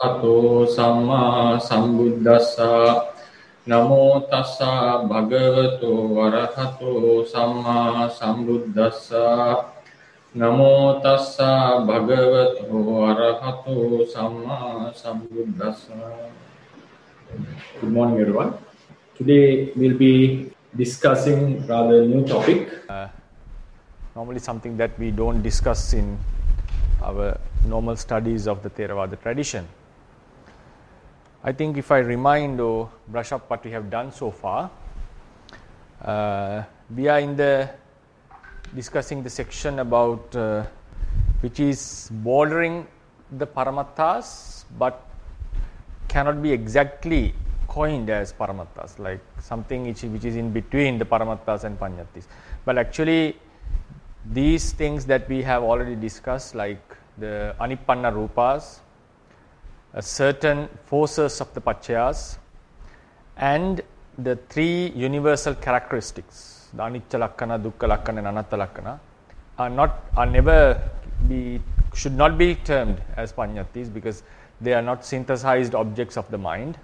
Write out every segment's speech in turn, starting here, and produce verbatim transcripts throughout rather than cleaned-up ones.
Ato Samma Sambuddhassa. Namo tassa bhagavato arahato samma sambuddhassa. Namo tassa bhagavato arahato samma sambuddhassa. Good morning, everyone. Today we'll be discussing rather new topic. Uh, normally something that we don't discuss in our normal studies of the Theravada tradition. I think if I remind or brush up what we have done so far, uh, we are in the discussing the section about uh, which is bordering the Paramatthas but cannot be exactly coined as Paramatthas, like something which, which is in between the Paramatthas and Paññattis. But actually these things that we have already discussed, like the Anippanna Rupas, a certain forces of the Paccayas, and the three universal characteristics, the Anicca Lakkana, Dukkha Lakkana and Anatta Lakkana, are not are never be should not be termed as Paññattis because they are not synthesized objects of the mind,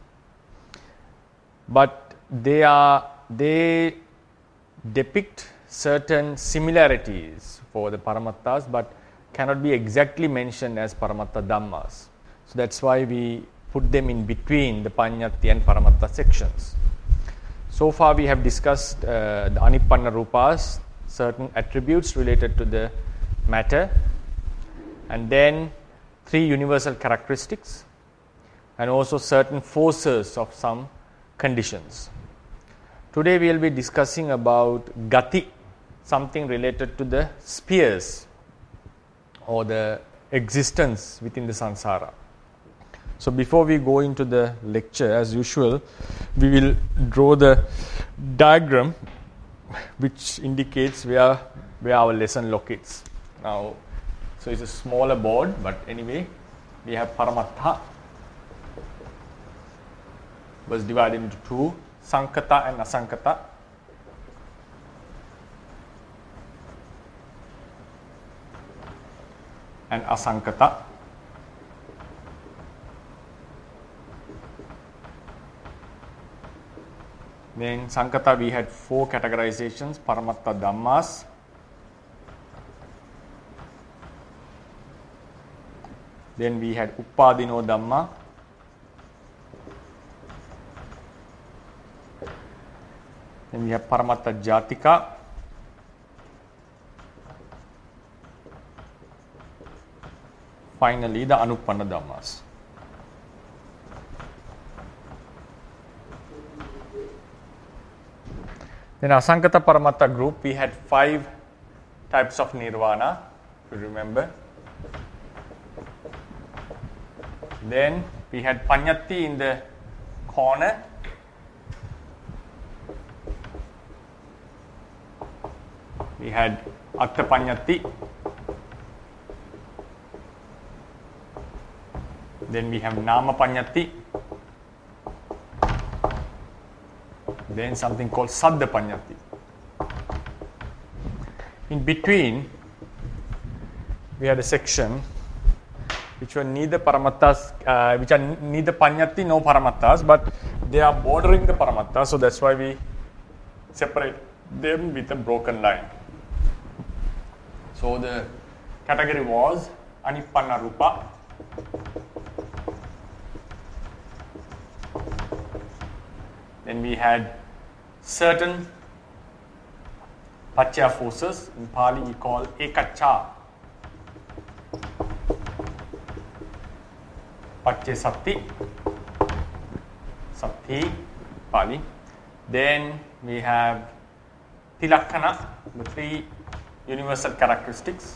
but they are they depict certain similarities for the Paramatthas but cannot be exactly mentioned as Paramattha Dhammas. So that's why we put them in between the Paññatti and Paramattha sections. So far we have discussed uh, the Anippanna Rupas, certain attributes related to the matter, and then three universal characteristics, and also certain forces of some conditions. Today we will be discussing about Gati, something related to the spheres or the existence within the samsara. So before we go into the lecture, as usual, we will draw the diagram which indicates where where our lesson locates. Now, so it's a smaller board, but anyway, we have Paramattha was divided into two, Sankata and Asankata. And Asankata. Then Sankata we had four categorizations, Paramattha Dhammas, then we had Uppadino Dhamma, then we have Paramattha Jatika, finally the Anuppanna Dhammas. Then Asankata Paramattha group, we had five types of Nirvana, if you remember. Then we had Paññatti in the corner. We had Atta Paññatti. Then we have Nama Paññatti. Then something called Saddha Paññatti. In between, we had a section which were neither Paramatthas, uh, which are neither Paññatti nor Paramatthas, but they are bordering the Paramatthas, so that's why we separate them with a broken line. So the category was Anippanna Rupa, then we had certain Paccaya forces, in Pali we call Ekacca, Paccaya Sati, Sati, Pali. Then we have Tilakkana, the three universal characteristics.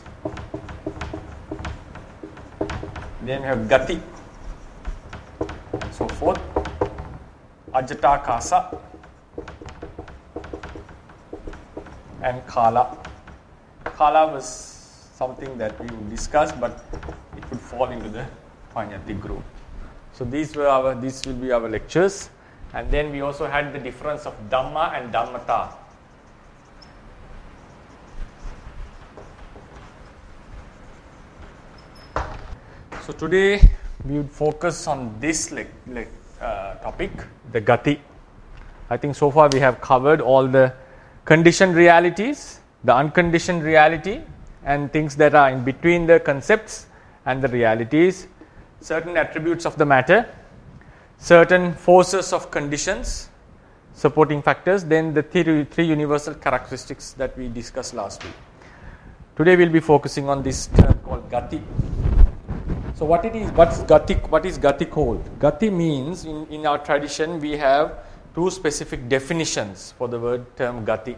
Then we have Gati, so forth. Ajata Kasa and Kala. Kala was something that we would discuss, but it would fall into the Paññatti group. So these were our these will be our lectures, and then we also had the difference of Dhamma and Dhammata. So today we would focus on this like, like, uh, topic, the Gati. I think so far we have covered all the conditioned realities, the unconditioned reality, and things that are in between the concepts and the realities, certain attributes of the matter, certain forces of conditions, supporting factors, then the three, three universal characteristics that we discussed last week. Today we'll be focusing on this term called Gati. So what it is, what's Gati, what is Gati called? Gati means, in, in our tradition, we have two specific definitions for the word term Gati.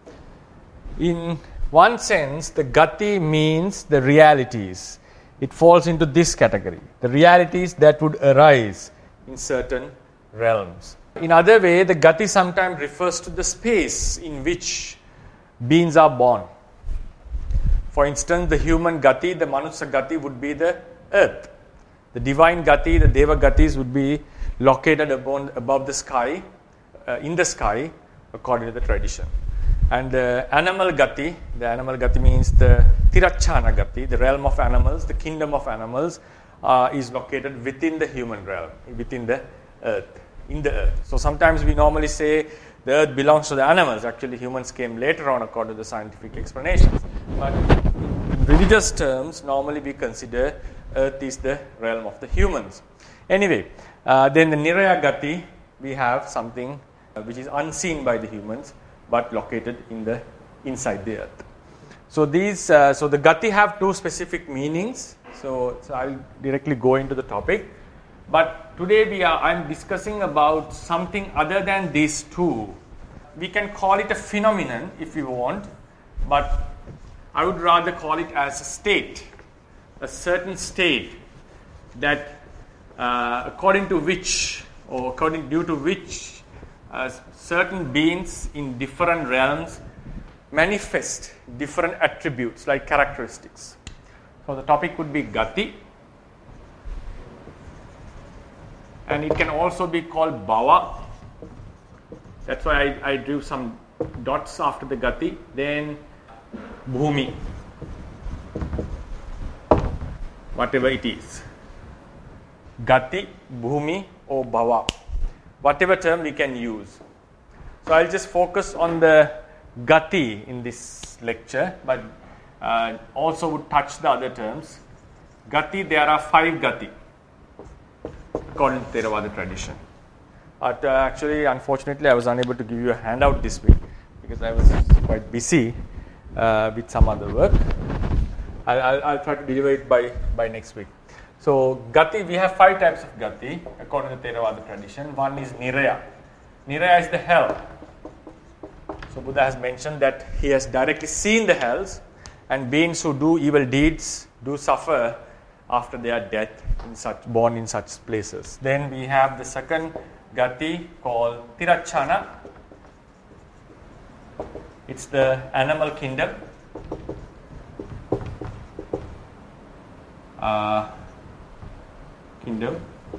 In one sense, the Gati means the realities. It falls into this category, the realities that would arise in certain realms. In other way, the Gati sometimes refers to the space in which beings are born. For instance, the human Gati, the Manusya Gati would be the earth. The divine Gati, the Deva Gatis would be located above, above the sky, uh, in the sky, according to the tradition. And the animal Gati, the animal Gati means the Tirachana Gati, the realm of animals, the kingdom of animals, uh, is located within the human realm, within the earth, in the earth. So sometimes we normally say the earth belongs to the animals. Actually, humans came later on according to the scientific explanations. But in religious terms, normally we consider earth is the realm of the humans. Anyway, uh, then the Niraya Gati, we have something uh, which is unseen by the humans, but located in the inside the earth. So these, uh, so the Gati have two specific meanings. So, so I'll directly go into the topic. But today we are, I'm discussing about something other than these two. We can call it a phenomenon if you want, but I would rather call it as a state, a certain state that, uh, according to which, or according due to which, uh, certain beings in different realms manifest different attributes like characteristics. So the topic would be Gati, and it can also be called Bhava. That's why I, I drew some dots after the Gati. Then Bhumi, whatever it is. Gati, Bhumi or Bhava, whatever term we can use. So I'll just focus on the Gati in this lecture, but uh, also would touch the other terms. Gati, there are five Gati according to Theravada tradition. But uh, actually, unfortunately, I was unable to give you a handout this week because I was quite busy uh, with some other work. I'll, I'll, I'll try to deliver it by, by next week. So Gati, we have five types of Gati according to Theravada tradition. One is Niraya. Niraya is the hell. So Buddha has mentioned that he has directly seen the hells, and beings who do evil deeds do suffer after their death, in such born in such places. Then we have the second Gati called Tirachana. It's the animal kingdom. Uh, kingdom.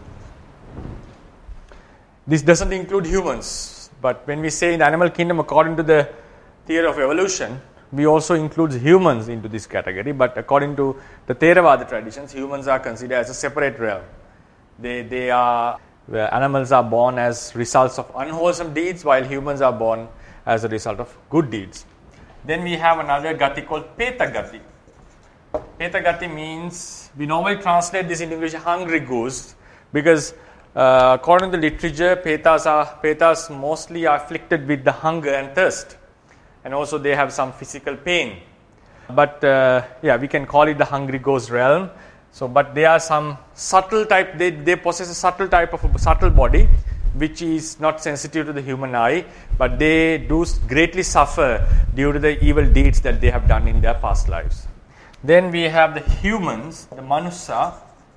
This doesn't include humans, but when we say in the animal kingdom, according to the theory of evolution, we also include humans into this category. But according to the Theravada traditions, humans are considered as a separate realm. They they are where animals are born as results of unwholesome deeds, while humans are born as a result of good deeds. Then we have another Gati called Peta Gati. Peta Gati means, we normally translate this in English hungry goose, because uh, according to the literature, Petas are Petas mostly are afflicted with the hunger and thirst, and also they have some physical pain. But uh, yeah, we can call it the hungry ghost realm. So, but they are some subtle type. They they possess a subtle type of a subtle body, which is not sensitive to the human eye, but they do greatly suffer due to the evil deeds that they have done in their past lives. Then we have the humans, the Manusya,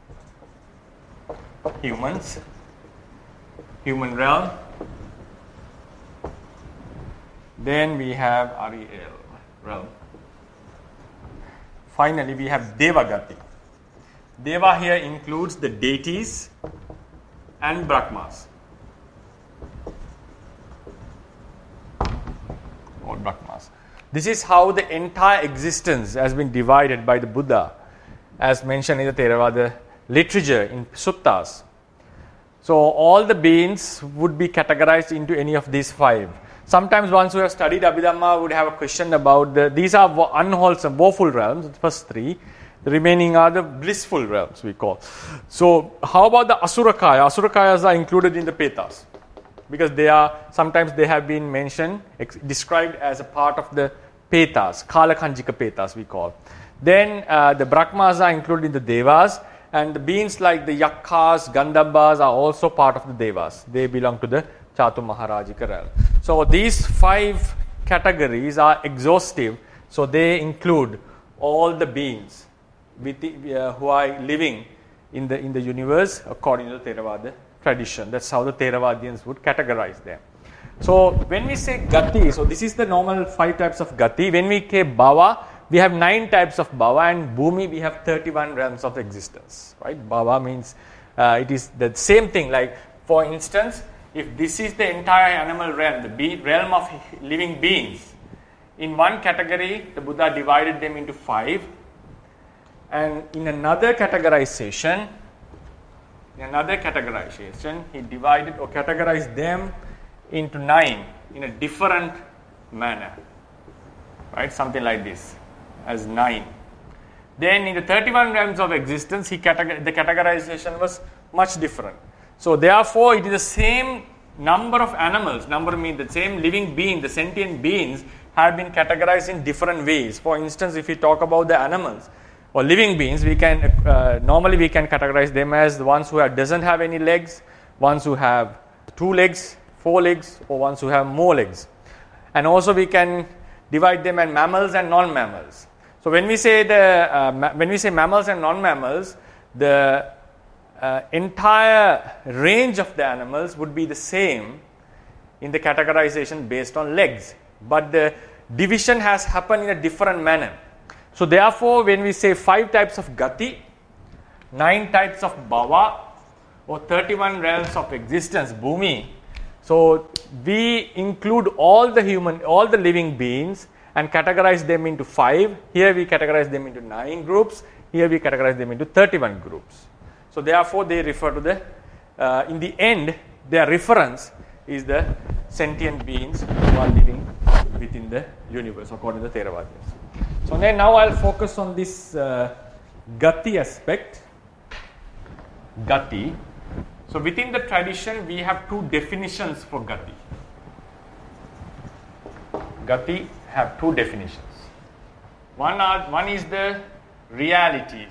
humans, human realm. Then we have Ariel realm. Finally, we have Devagati. Deva here includes the deities and Brahmas. Or Brahmas. This is how the entire existence has been divided by the Buddha, as mentioned in the Theravada literature, in suttas. So all the beings would be categorized into any of these five. Sometimes ones who have studied Abhidhamma would have a question about the, these are unwholesome, woeful realms, the first three. The remaining are the blissful realms, we call. So how about the Asurakaya? Asurakayas are included in the Petas, because they are, sometimes they have been mentioned, ex- described as a part of the Petas, Kalakanjika Petas we call. Then uh, the Brahmas are included in the Devas, and the beings like the Yakkas, Gandhabas are also part of the Devas. They belong to the Chatu Maharajika realm. So these five categories are exhaustive, so they include all the beings with the, uh, who are living in the in the universe according to the Theravada tradition. That's how the Theravadians would categorize them. So when we say Gati, so this is the normal five types of Gati. When we say Bhava, we have nine types of Bhava, and Bhumi we have thirty-one realms of existence. Right? Bhava means uh, it is the same thing. Like for instance, if this is the entire animal realm, the be- realm of living beings, in one category the Buddha divided them into five, and in another categorization, in another categorization, he divided or categorized them into nine in a different manner. Right? Something like this, as nine. Then in the thirty-one realms of existence, he categor- the categorization was much different. So therefore, it is the same number of animals, number means the same living being, the sentient beings have been categorized in different ways. For instance, if we talk about the animals or living beings, we can uh, normally we can categorize them as the ones who have, doesn't have any legs, ones who have two legs, four legs, or ones who have more legs. And also we can divide them as mammals and non-mammals. So when we say the uh, ma- when we say mammals and non-mammals, the uh, entire range of the animals would be the same in the categorization based on legs, but the division has happened in a different manner. So therefore, when we say five types of Gati, nine types of Bhava, or thirty-one realms of existence, Bhumi, so we include all the human, all the living beings and categorize them into five. Here we categorize them into nine groups. Here we categorize them into thirty-one groups. So therefore, they refer to the, uh, in the end, their reference is the sentient beings who are living within the universe, according to the Theravadians. So then now I'll focus on this uh, Gati aspect. Gati. So within the tradition, we have two definitions for Gati. Gati have two definitions. One, are, one is the realities.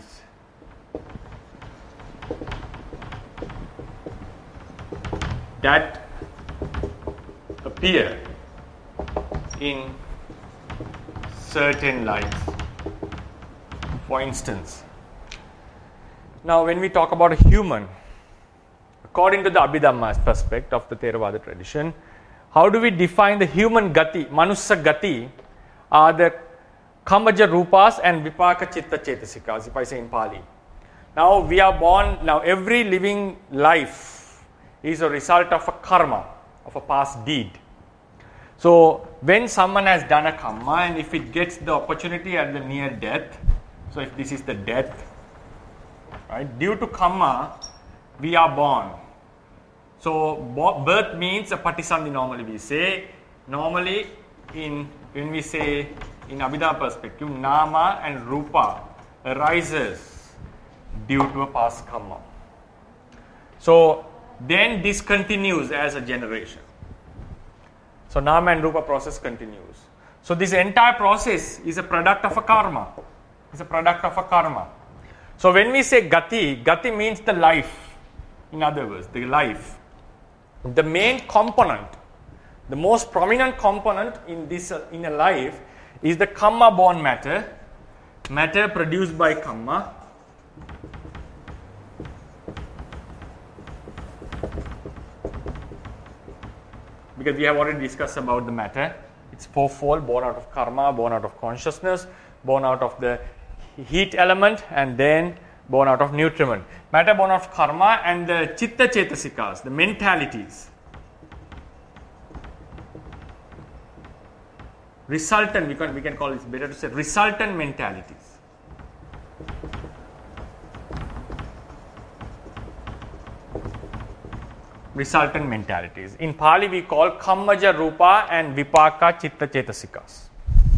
That appear in certain lives. For instance, now when we talk about a human, according to the Abhidhamma's perspective of the Theravada tradition, how do we define the human Gati? Manusa Gati are the Kamaja Rupas and Vipaka Chitta Chetasikas, if I say in Pali. Now we are born, now every living life is a result of a karma, of a past deed. So when someone has done a karma, and if it gets the opportunity at the near death, so if this is the death, right, due to karma, we are born. So birth means a patisandhi normally we say. Normally in when we say in Abhidhamma perspective, nama and rupa arises due to a past karma. So then this continues as a generation. So nama and rupa process continues. So this entire process is a product of a karma. It's a product of a karma. So when we say Gati, Gati means the life. In other words, the life. The main component, the most prominent component in this uh, in a life is the karma born matter, matter produced by karma. Because we have already discussed about the matter. It's fourfold, born out of karma, born out of consciousness, born out of the heat element, and then born out of nutriment. Matter born out of karma and the chitta chetasikas, the mentalities. Resultant, we can, we can call it better to say resultant mentalities. resultant mentalities. In Pali, we call Kammaja Rupa and Vipaka Chitta Chetasikas.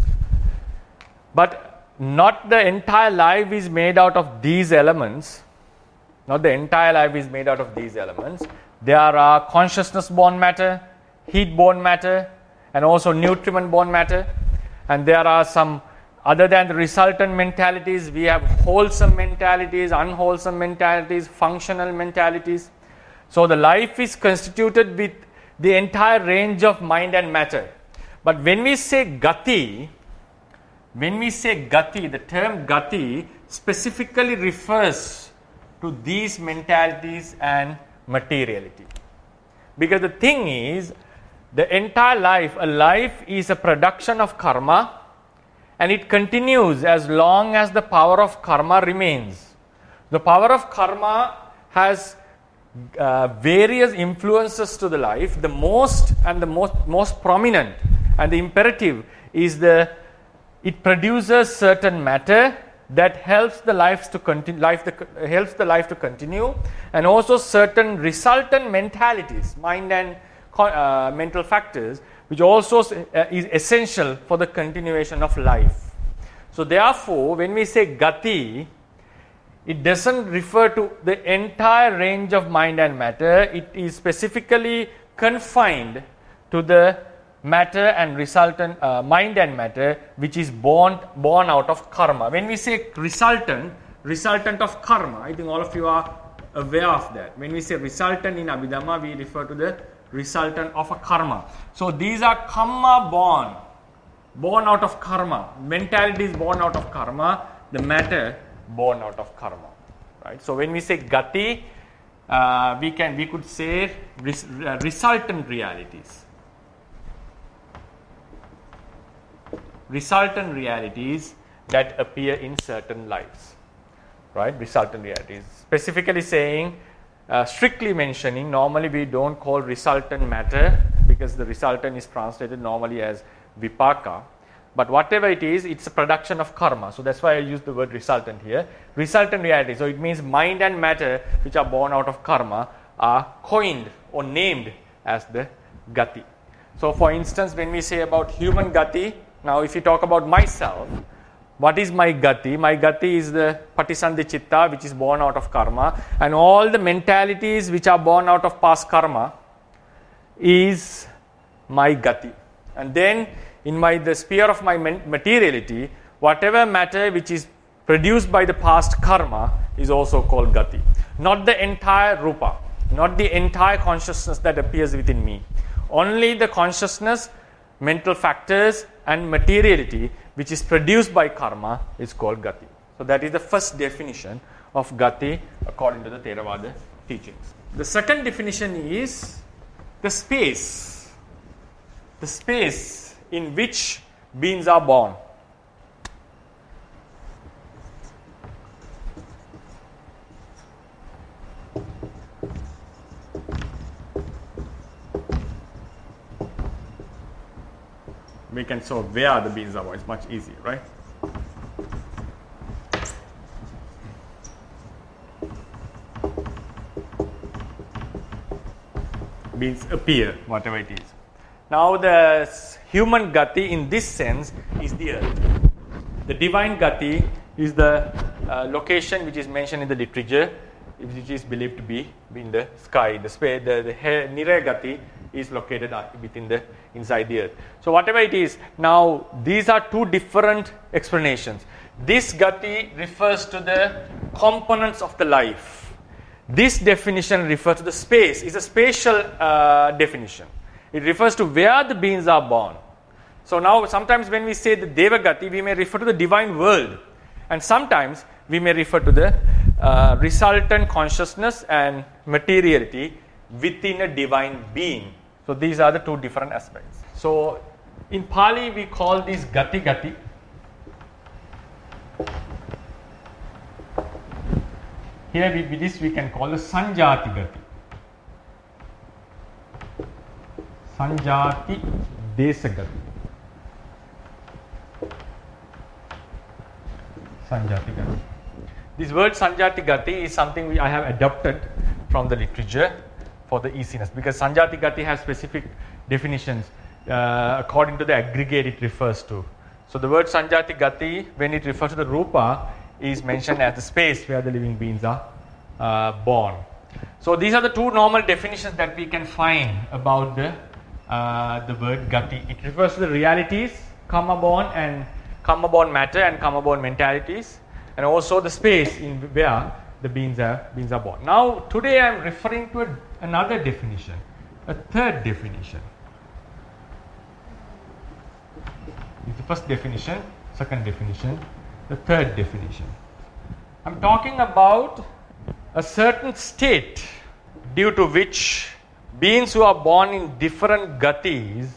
But not the entire life is made out of these elements. Not the entire life is made out of these elements. There are consciousness-born matter, heat-born matter, and also nutriment-born matter. And there are some, other than the resultant mentalities, we have wholesome mentalities, unwholesome mentalities, functional mentalities. So the life is constituted with the entire range of mind and matter. But when we say gati, when we say gati, the term gati specifically refers to these mentalities and materiality. Because the thing is, the entire life, a life is a production of karma, and it continues as long as the power of karma remains. The power of karma has uh, various influences to the life. The most and the most, most prominent and the imperative is the it produces certain matter that helps the life to continue, life the, helps the life to continue, and also certain resultant mentalities, mind and uh, mental factors, which also uh, is essential for the continuation of life. So therefore, when we say gati, it doesn't refer to the entire range of mind and matter. It is specifically confined to the matter and resultant uh, mind and matter, which is born born out of karma. When we say resultant, resultant of karma, I think all of you are aware of that. When we say resultant in Abhidhamma, we refer to the resultant of a karma. So these are karma born, born out of karma. Mentality is born out of karma. The matter born out of karma. Right. So when we say gati, uh, we can we could say res, uh, resultant realities. Resultant realities that appear in certain lives, right? Resultant realities. Specifically saying, uh, strictly mentioning, normally we don't call resultant matter because the resultant is translated normally as vipaka. But whatever it is, it's a production of karma. So that's why I use the word resultant here. Resultant reality. So it means mind and matter which are born out of karma are coined or named as the gati. So for instance, when we say about human gati, now, if you talk about myself, what is my gati? My gati is the patisandhi chitta, which is born out of karma, and all the mentalities which are born out of past karma is my gati. And then, in my the sphere of my materiality, whatever matter which is produced by the past karma is also called gati. Not the entire rupa, not the entire consciousness that appears within me. Only the consciousness, mental factors, and materiality which is produced by karma is called gati. So that is the first definition of gati according to the Theravada teachings. The second definition is the space. The space in which beings are born. We can show where the beings are born. It's much easier, right? Beings appear, whatever it is. Now the human gati in this sense is the earth. The divine gati is the uh, location which is mentioned in the literature, which is believed to be in the sky. The space, the, the niraya gati is located within the inside the earth. So whatever it is, now these are two different explanations. This gati refers to the components of the life. This definition refers to the space. It's a spatial uh, definition. It refers to where the beings are born. So now sometimes when we say the Deva Gati, we may refer to the divine world. And sometimes we may refer to the uh, resultant consciousness and materiality within a divine being. So these are the two different aspects. So in Pali we call this Gati Gati. Here we, with this we can call the Sanjati Gati. Sanjati Desa Gati. Sanjati Gati. This word Sanjati Gati is something which I have adopted from the literature. for the easiness, because Sanjati Gati has specific definitions uh, according to the aggregate it refers to. So the word Sanjati Gati, when it refers to the Rupa, is mentioned as the space where the living beings are uh, born. So these are the two normal definitions that we can find about the uh, the word Gati. It refers to the realities, karma born and karma born matter and karma born mentalities, and also the space in where the beings are beings are born. Now today I am referring to a, another definition, a third definition. The first definition, second definition, the third definition. I'm talking about a certain state due to which beings who are born in different gatis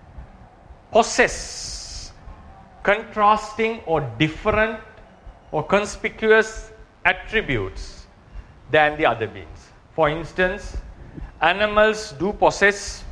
possess contrasting or different or conspicuous attributes than the other beings. For instance, animals do possess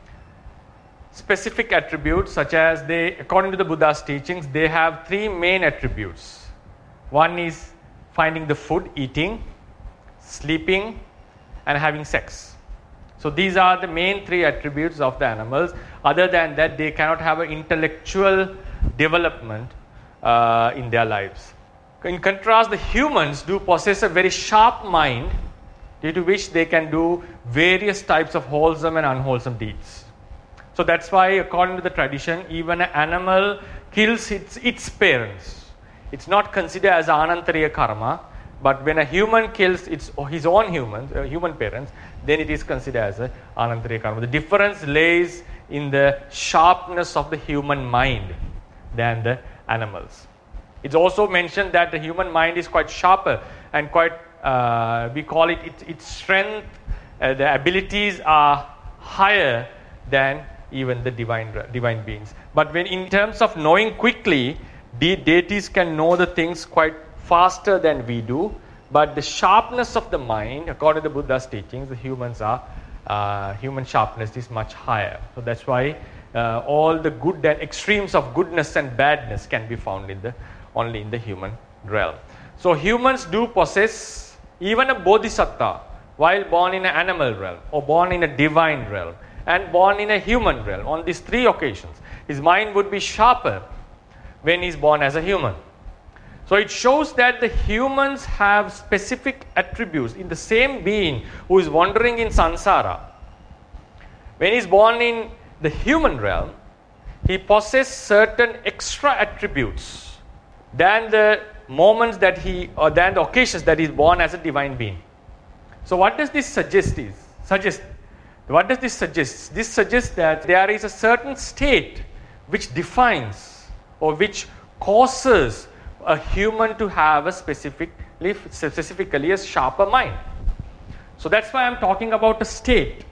specific attributes, such as they, according to the Buddha's teachings, they have three main attributes. One is finding the food, eating, sleeping, and having sex. So these are the main three attributes of the animals. Other than that, they cannot have an intellectual development uh, in their lives. In contrast, the humans do possess a very sharp mind, due to which they can do various types of wholesome and unwholesome deeds. So that's why, according to the tradition, even an animal kills its, its parents. It's not considered as anantariya karma, but when a human kills its, his own humans, uh, human parents, then it is considered as an anantariya karma. The difference lays in the sharpness of the human mind than the animals. It's also mentioned that the human mind is quite sharper and quite, uh, we call it, its, its strength, uh, the abilities are higher than even the divine divine beings. But when in terms of knowing quickly, the deities can know the things quite faster than we do. But the sharpness of the mind, according to the Buddha's teachings, the humans are uh, human sharpness is much higher. So that's why uh, all the good and extremes of goodness and badness can be found in the only in the human realm. So humans do possess even a bodhisattva while born in an animal realm or born in a divine realm and born in a human realm. On these three occasions, his mind would be sharper when he is born as a human. So it shows that the humans have specific attributes in the same being who is wandering in samsara. When he is born in the human realm, he possesses certain extra attributes than the moments that he, or than the occasions that he is born as a divine being. So what does this suggest is, suggest? What does this suggest? This suggests that there is a certain state which defines or which causes a human to have a specifically, specifically a sharper mind. So that's why I'm talking about a state.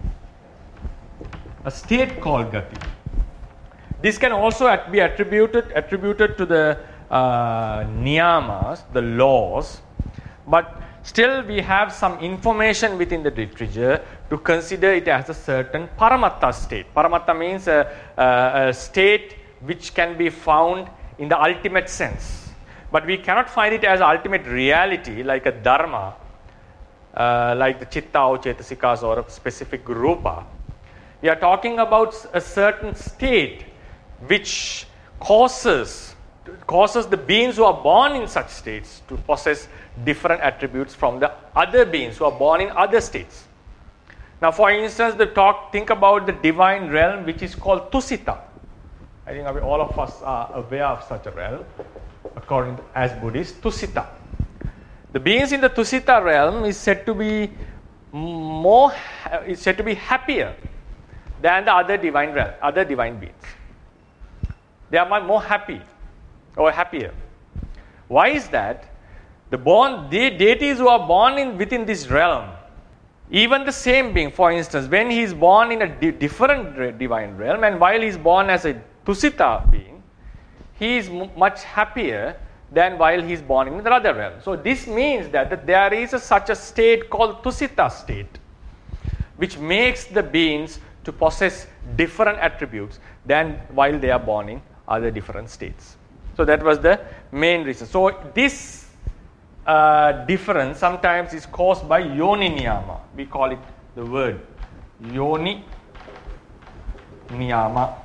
A state called Gati. This can also be attributed, attributed to the uh, niyamas, the laws, but still we have some information within the literature to consider it as a certain paramatta state. Paramatta means a, a, a state which can be found in the ultimate sense. But we cannot find it as ultimate reality like a dharma, uh, like the chitta or chetasikas or a specific rupa. We are talking about a certain state which causes causes the beings who are born in such states to possess different attributes from the other beings who are born in other states. Now, for instance, the talk think about the divine realm which is called Tusita. I think all of us are aware of such a realm, according to, as Buddhists, Tusita. The beings in the Tusita realm is said to be more, is said to be happier than the other divine realm, other divine beings. They are more happy or happier. Why is that? The born the deities who are born in within this realm, even the same being, for instance, when he is born in a di- different divine realm, and while he is born as a Tusita being, he is m- much happier than while he is born in another realm. So this means that, that there is a, such a state called Tusita state, which makes the beings to possess different attributes than while they are born in other different states. So that was the main reason. So this uh, difference sometimes is caused by yoni niyama. We call it the word yoni niyama.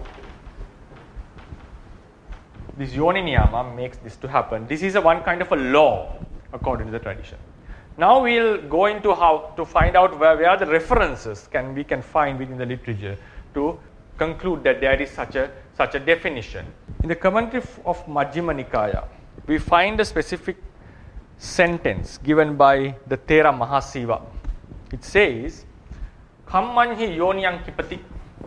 This yoni niyama makes this to happen. This is a one kind of a law according to the tradition. Now we'll go into how to find out where, where the references can we can find within the literature to conclude that there is such a such a definition. In the commentary of Majjhima Nikaya, we find a specific sentence given by the Thera Mahasiva. It says, Kammanhi yoniyang kipati.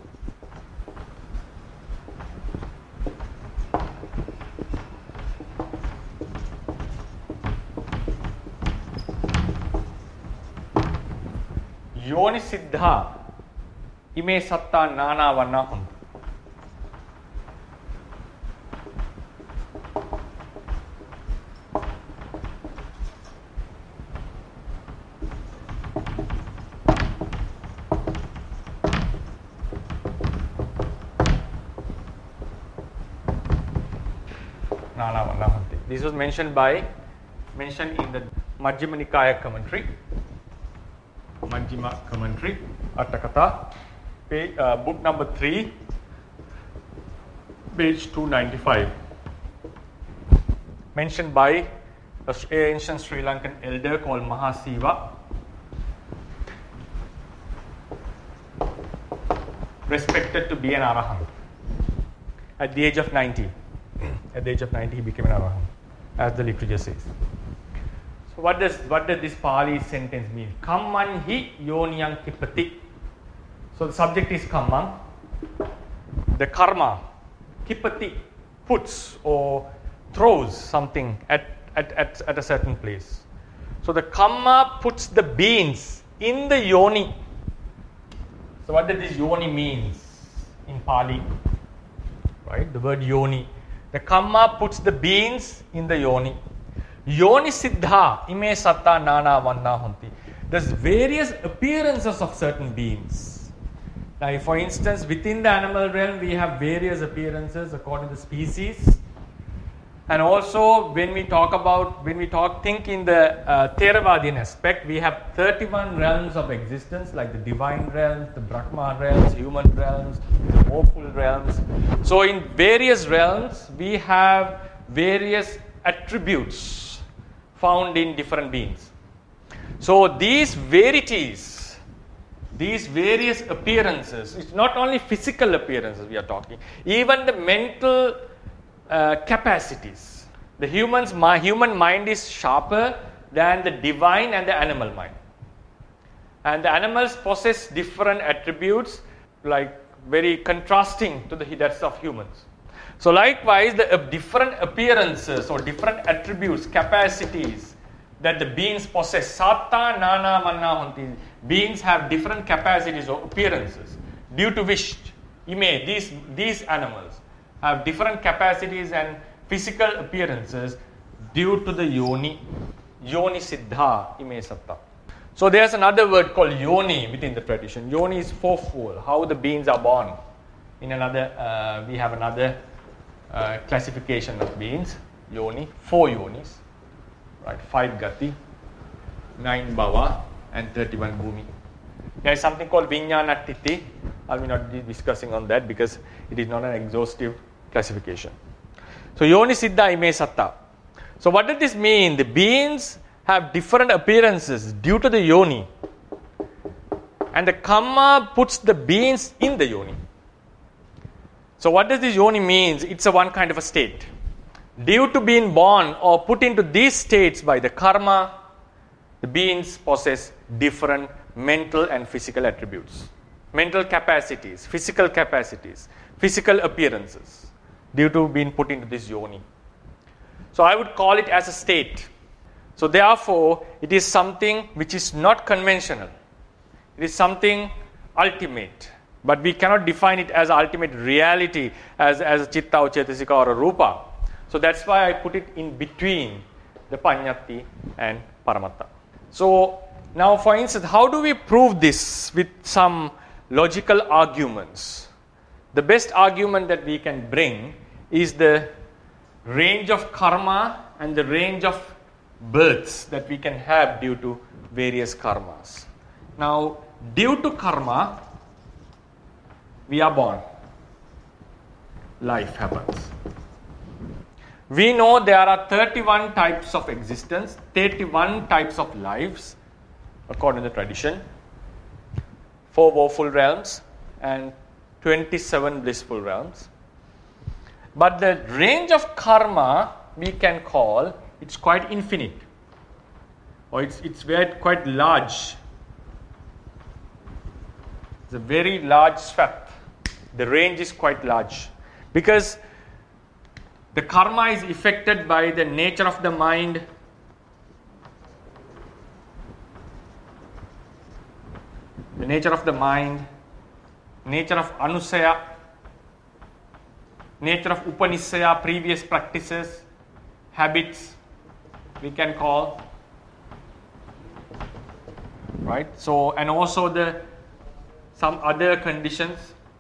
Yoni siddha ime satta nana vanna huntu. Nana vanna hunti. This was mentioned by mentioned in the Majjhima Nikaya commentary. Majjhima commentary, Atthakatha, page, uh, book number three, page two ninety-five. Mentioned by an ancient Sri Lankan elder called Mahasiva. Respected to be an Arahant. At the age of ninety. At the age of ninety, he became an Arahant, as the literature says. So what does what does this Pali sentence mean? Kamman hi yoniyang kipati. So the subject is kamman. The karma, kipati, puts or throws something at, at, at, at a certain place. So the karma puts the beings in the yoni. So what does this yoni means in Pali? Right, the word yoni. The karma puts the beings in the yoni. Yoni siddha ime satta nana vanna hunti. There's various appearances of certain beings. Now, for instance, within the animal realm, we have various appearances according to species. And also, when we talk about, when we talk, think in the uh, Theravadian aspect, we have thirty-one realms of existence, like the divine realms, the Brahma realms, human realms, the awful realms. So, in various realms, we have various attributes found in different beings. So these verities, these various appearances, it's not only physical appearances we are talking, even the mental uh, capacities. The human's my human mind is sharper than the divine and the animal mind. And the animals possess different attributes, like very contrasting to the that's of humans. So likewise, the uh, different appearances or different attributes, capacities that the beings possess, satta nana manna hunti, beings have different capacities or appearances, due to which ime, these, these animals have different capacities and physical appearances due to the yoni, yoni siddha ime satta. So there's another word called yoni within the tradition. Yoni is fourfold, how the beings are born. In another, uh, we have another Uh, classification of beings, yoni, four yonis, right? Five gati, nine bhava, and thirty-one bhumi. There is something called Vijnanattiti. I will not be discussing on that because it is not an exhaustive classification. So yoni siddha ime satta. So what does this mean? The beings have different appearances due to the yoni, and the karma puts the beings in the yoni. So what does this yoni means? It's a one kind of a state. Due to being born or put into these states by the karma, the beings possess different mental and physical attributes. Mental capacities, physical capacities, physical appearances, due to being put into this yoni. So I would call it as a state. So therefore, it is something which is not conventional. It is something ultimate. But we cannot define it as ultimate reality, as, as a chitta or chetasika or a rupa. So that's why I put it in between the Panyati and Paramatta. So now, for instance, how do we prove this with some logical arguments? The best argument that we can bring is the range of karma and the range of births that we can have due to various karmas. Now, due to karma, we are born. Life happens. We know there are thirty-one types of existence, thirty-one types of lives, according to the tradition. Four woeful realms and twenty-seven blissful realms. But the range of karma we can call, it's quite infinite. Or it's, it's very quite large. It's a very large swath. The range is quite large. Because the karma is affected by the nature of the mind, the nature of the mind, nature of anusaya, nature of upanisaya, previous practices, habits, we can call. Right? So, and also the some other conditions.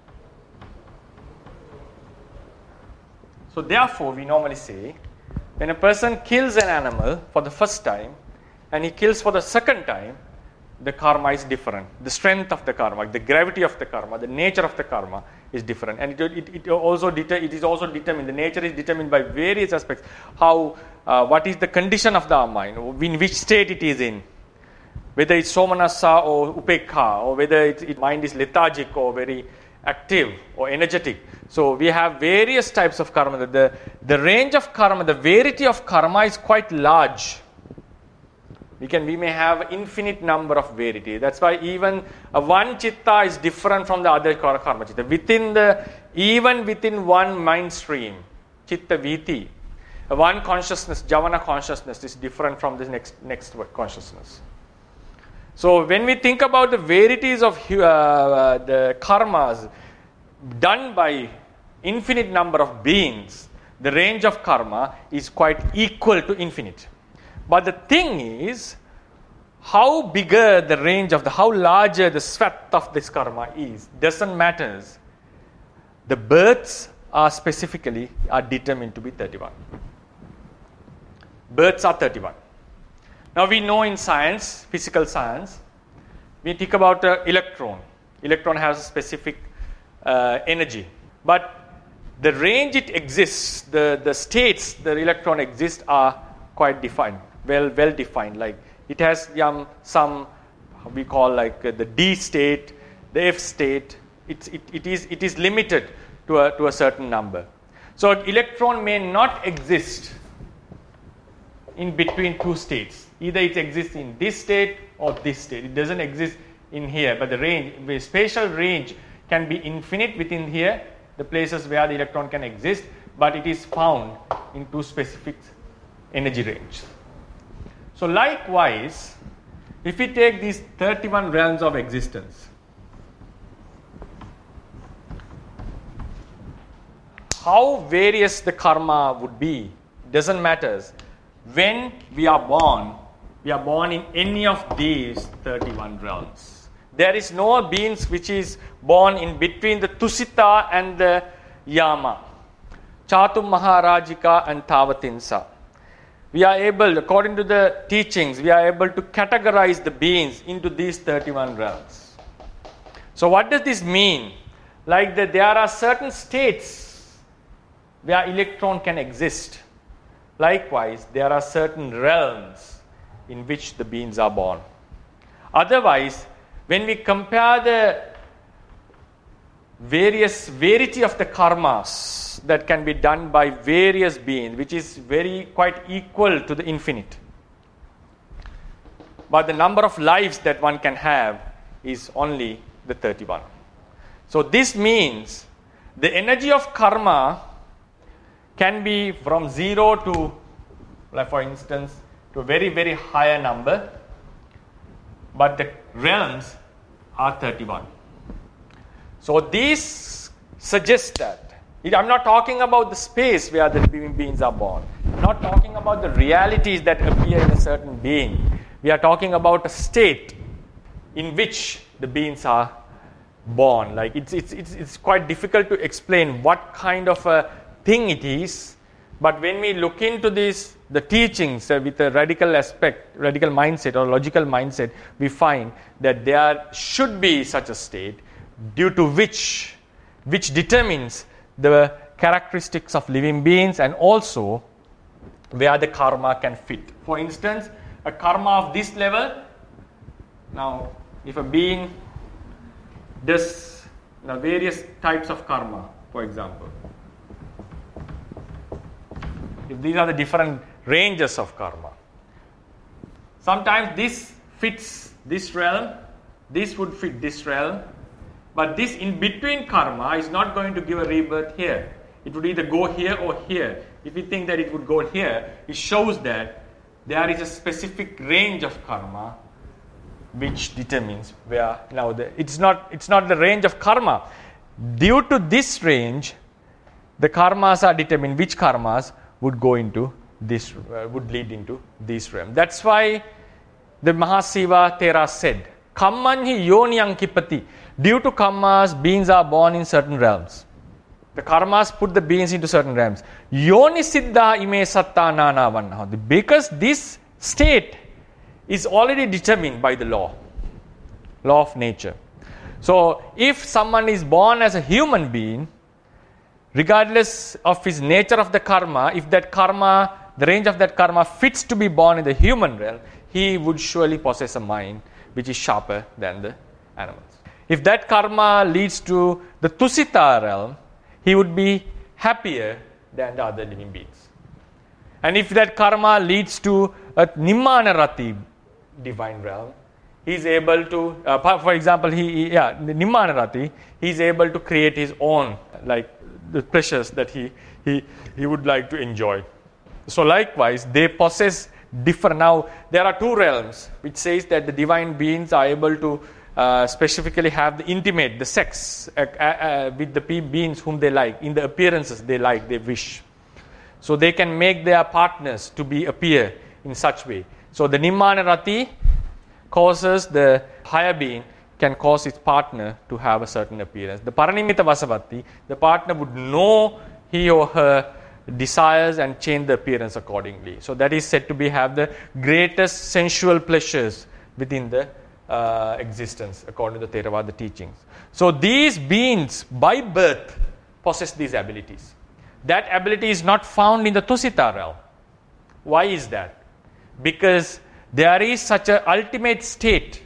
So therefore, we normally say, when a person kills an animal for the first time, and he kills for the second time, the karma is different. The strength of the karma, the gravity of the karma, the nature of the karma is different. And it, it, it also deter, it is also determined, the nature is determined by various aspects. How, uh, what is the condition of the mind, in which state it is in. Whether it's somanasa or upekha, or whether its it mind is lethargic or very active or energetic. So we have various types of karma. The, the range of karma, the variety of karma is quite large. We can we may have infinite number of variety. That's why even a one chitta is different from the other karma chitta. Within the even within one mind stream, chitta viti, one consciousness, javana consciousness is different from the next next consciousness. So when we think about the varieties of uh, uh, the karmas done by infinite number of beings, the range of karma is quite equal to infinite. But the thing is, how bigger the range of the, how larger the swath of this karma is, doesn't matter. The births are specifically are determined to be thirty-one. Births are thirty-one. Now we know in science, physical science, we think about an electron. Electron has a specific uh, energy. But the range it exists, the, the states the electron exists are quite defined, well well defined. Like it has um, some, we call like uh, the D state, the F state. It's, it, it, is, it is limited to a, to a certain number. So an electron may not exist in between two states. Either it exists in this state or this state. It doesn't exist in here, but the range, the spatial range can be infinite within here, the places where the electron can exist, but it is found in two specific energy range. So likewise, if we take these thirty-one realms of existence, how various the karma would be doesn't matter. When we are born, we are born in any of these thirty-one realms. There is no beings which is born in between the Tusita and the Yama, Chatum Maharajika and Tavatinsa. We are able, according to the teachings, we are able to categorize the beings into these thirty-one realms. So what does this mean? Like that there are certain states where electron can exist. Likewise, there are certain realms in which the beings are born. Otherwise, when we compare the various variety of the karmas that can be done by various beings, which is very quite equal to the infinite, but the number of lives that one can have is only the thirty-one. So this means the energy of karma can be from zero to, like for instance, to a very, very higher number, but the realms are thirty-one. So this suggests that, I'm not talking about the space where the beings are born, I'm not talking about the realities that appear in a certain being. We are talking about a state in which the beings are born. Like it's, it's, it's, it's quite difficult to explain what kind of a thing it is, But when we look into this, the teachings uh, with a radical aspect, radical mindset or logical mindset, we find that there should be such a state due to which, which determines the characteristics of living beings and also where the karma can fit. For instance, a karma of this level, now if a being does you know, various types of karma, for example, if these are the different ranges of karma, sometimes this fits this realm, this would fit this realm, but this in between karma is not going to give a rebirth here. It would either go here or here. If we think that it would go here, it shows that there is a specific range of karma which determines where now the, it's not it's not the range of karma. Due to this range, the karmas are determined which karmas would go into this, uh, would lead into this realm. That's why the Mahasiva Thera said, Kammanhi yoniyang kipati. Due to karmas, beings are born in certain realms. The karmas put the beings into certain realms. Yoni siddha ime satta nana vanna. Because this state is already determined by the law, law of nature. So, if someone is born as a human being, regardless of his nature of the karma, if that karma, the range of that karma fits to be born in the human realm, he would surely possess a mind which is sharper than the animals. If that karma leads to the Tusita realm, he would be happier than the other living beings. And if that karma leads to a Nimmanarati divine realm, he is able to, uh, for example, he, yeah, the Nimmanarati, he is able to create his own, like the pleasures that he, he, he would like to enjoy. So likewise, they possess different. Now, there are two realms which says that the divine beings are able to uh, specifically have the intimate, the sex uh, uh, with the beings whom they like, in the appearances they like, they wish. So they can make their partners to be appear in such way. So the Nimmanarati causes the higher being can cause its partner to have a certain appearance. The Paranimita Vasavati, the partner would know he or her desires and change the appearance accordingly. So that is said to be have the greatest sensual pleasures within the uh, existence according to the Theravada teachings. So these beings by birth possess these abilities. That ability is not found in the Tusita realm. Why is that? Because there is such an ultimate state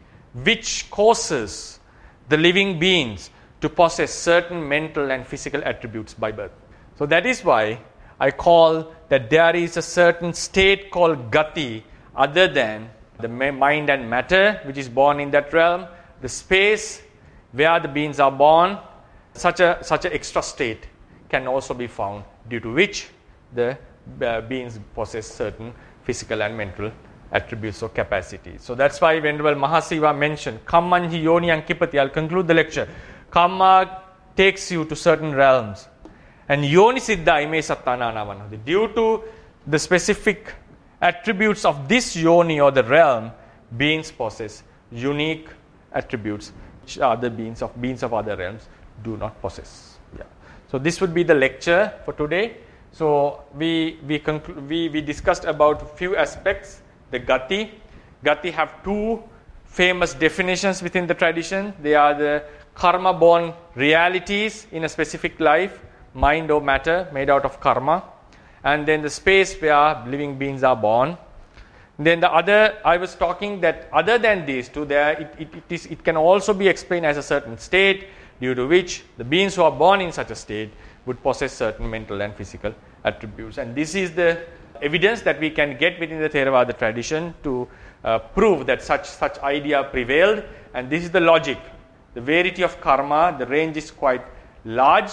which causes the living beings to possess certain mental and physical attributes by birth. So that is why I call that there is a certain state called Gati other than the mind and matter which is born in that realm, the space where the beings are born, such a such an extra state can also be found due to which the uh, beings possess certain physical and mental attributes or capacities. So that's why Venerable Mahasiva mentioned Kammanhi yoniyang kipati. I'll conclude the lecture. Karma takes you to certain realms. And yoni siddha ime sattana navana. Due to the specific attributes of this yoni or the realm, beings possess unique attributes which other beings of beings of other realms do not possess. Yeah. So this would be the lecture for today. So we we conclu- we, we discussed about few aspects. The Gati. Gati have two famous definitions within the tradition. They are the karma-born realities in a specific life, mind or matter made out of karma, and then the space where living beings are born. Then the other, I was talking that other than these two, there it, it, it, is, it can also be explained as a certain state due to which the beings who are born in such a state would possess certain mental and physical attributes. And this is the evidence that we can get within the Theravada tradition to uh, prove that such such idea prevailed, and this is the logic. The variety of karma, the range is quite large,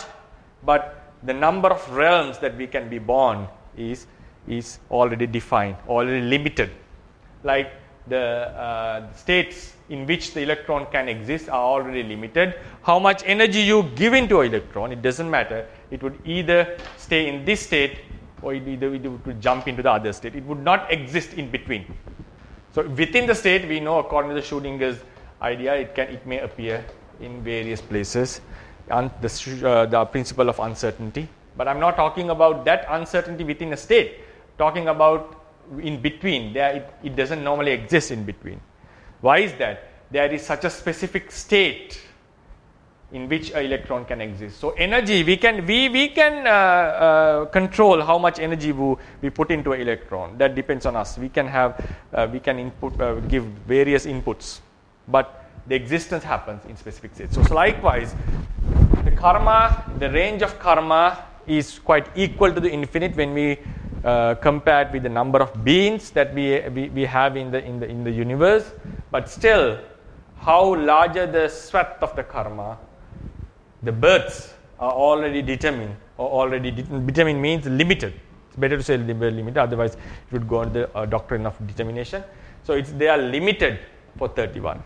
but the number of realms that we can be born is is already defined, already limited. Like the uh, states in which the electron can exist are already limited. How much energy you give into an electron, it doesn't matter. It would either stay in this state or it either it would jump into the other state. It would not exist in between. So within the state, we know according to the Schrödinger's idea, it can it may appear in various places. And the, uh, the principle of uncertainty But I'm not talking about that uncertainty within a state. Talking about in between. There, it, it doesn't normally exist in between. Why is that? There is such a specific state in which an electron can exist. So energy, we can we we can uh, uh, control how much energy we, we put into an electron. That depends on us. We can have uh, we can input uh, give various inputs, but the existence happens in specific states. So, so likewise, the karma, the range of karma is quite equal to the infinite when we uh, compare it with the number of beings that we, we we have in the in the in the universe. But still, how larger the swath of the karma, the births are already determined, or already de- determined means limited. It's better to say limited, otherwise it would go on the uh, doctrine of determination. So it's they are limited for thirty-one.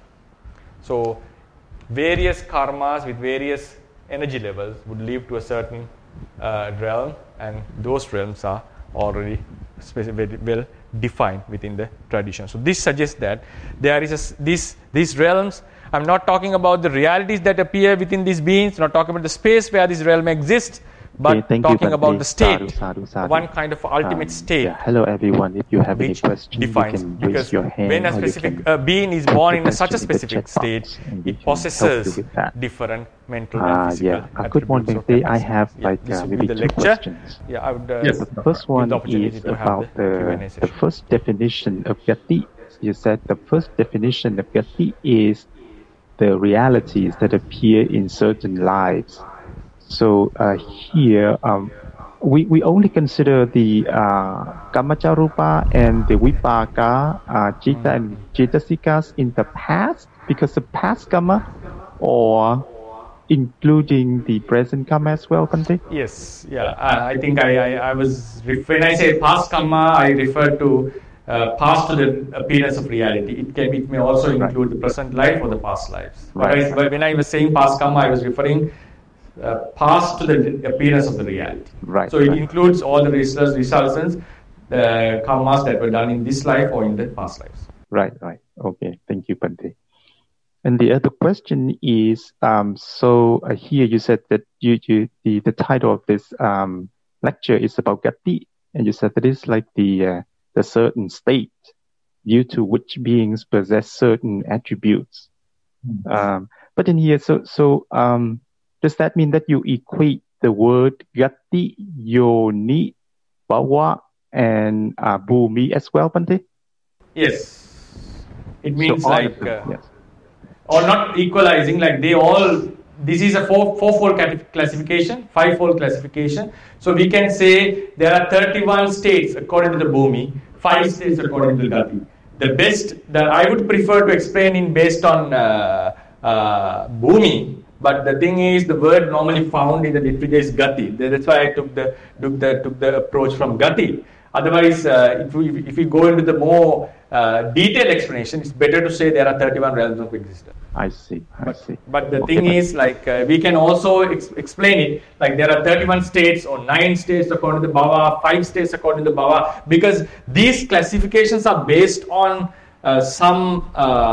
So various karmas with various energy levels would lead to a certain uh, realm, and those realms are already specific, well defined within the tradition. So this suggests that there is a, this these realms. I'm not talking about the realities that appear within these beings, not talking about the space where this realm exists, but okay, talking you, about the state, Sadhu, sadhu, sadhu. one kind of ultimate um, state. Yeah. Hello everyone, if you have any questions, defines, you can raise your hand. When a specific uh, being is born in a, such a specific state, it possesses different mental and uh, physical yeah. attributes. Good morning. Today I have yeah, like uh, maybe the two lecture. questions. Yeah, I would, uh, yes, the first one the is about the, the, the first definition of Gati. You said the first definition of Gati is the realities that appear in certain lives. So uh, here, um, we, we only consider the uh, Kamacharupa and the Vipaka, uh, Chitta and Cetasikas in the past, because the past Kama, or including the present Kama as well, Bhante? Yes, yeah. Uh, I think I, I, I was, when I say past Kama, I refer to Uh, past to the appearance of reality. It can it may also include right. the present life or the past lives. Right. But, I, but when I was saying past karma, I was referring uh, past to the appearance of the reality. Right. So it right. includes all the results, resultants, the karmas that were done in this life or in the past lives. Right, right. Okay, thank you, Bhante. And the other question is, um, so uh, here you said that you, you the, the title of this um, lecture is about Gati, and you said that it's like the uh, a certain state due to which beings possess certain attributes. Mm-hmm. Um, but in here, so so um, does that mean that you equate the word Gati, Yoni, Bhava, and uh, Bhumi as well, Bhante? Yes. It means so like, them, uh, yes. or not equalizing, like they all, this is a four, four-fold classification, five-fold classification. So we can say there are thirty-one states according to the Bhumi, five states according to the Gati. The best that I would prefer to explain in based on uh, uh, Bhumi, but the thing is the word normally found in the literature is Gati. That's why I took the took the took the approach from Gati. Otherwise, uh, if we if we go into the more uh, detailed explanation, it's better to say there are thirty-one realms of existence. I see. I but, see. But the okay, thing is, like uh, we can also ex- explain it like there are thirty-one states or nine states according to the Bhava, five states according to the Bhava, because these classifications are based on uh, some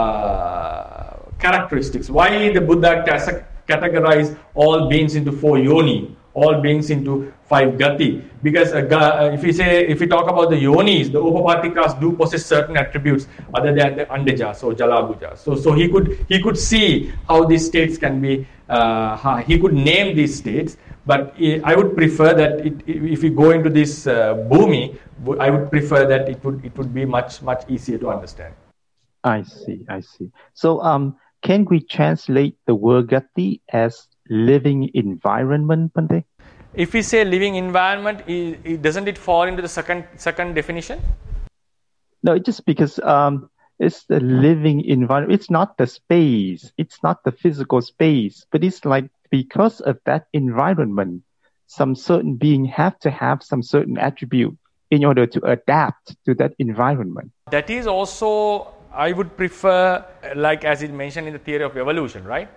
uh, characteristics. Why the Buddha categorized all beings into four yoni, all beings into five gati? Because uh, uh, if we say, if we talk about the yonis, the upapatikas do possess certain attributes other than the andajas or jalabujas. So, so he could he could see how these states can be. Uh, how, he could name these states, but I would prefer that it, if we go into this uh, Bhumi, I would prefer that it would it would be much much easier to understand. I see. I see. So, um, can we translate the word gati as living environment, Bhante? If we say living environment, it, it, doesn't it fall into the second second definition? No, it's just because um, it's the living environment. It's not the space. It's not the physical space. But it's like because of that environment, some certain being have to have some certain attribute in order to adapt to that environment. That is also, I would prefer, like as it mentioned in the theory of evolution, right?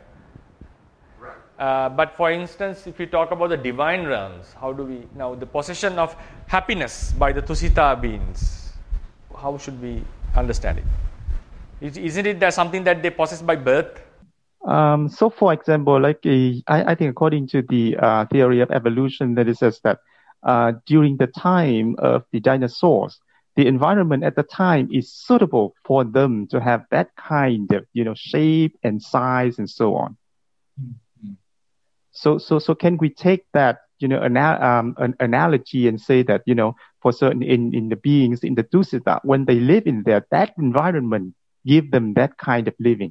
Uh, but for instance, if we talk about the divine realms, how do we, now the possession of happiness by the Tusita beings, how should we understand it? Is, isn't it that something that they possess by birth? Um, so, for example, like a, I, I think according to the uh, theory of evolution, that it says that uh, during the time of the dinosaurs, the environment at the time is suitable for them to have that kind of, you know, shape and size and so on. Mm-hmm. So, so, so can we take that, you know, ana- um, an analogy and say that, you know, for certain in, in the beings in the Dusita, when they live in there, that environment give them that kind of living?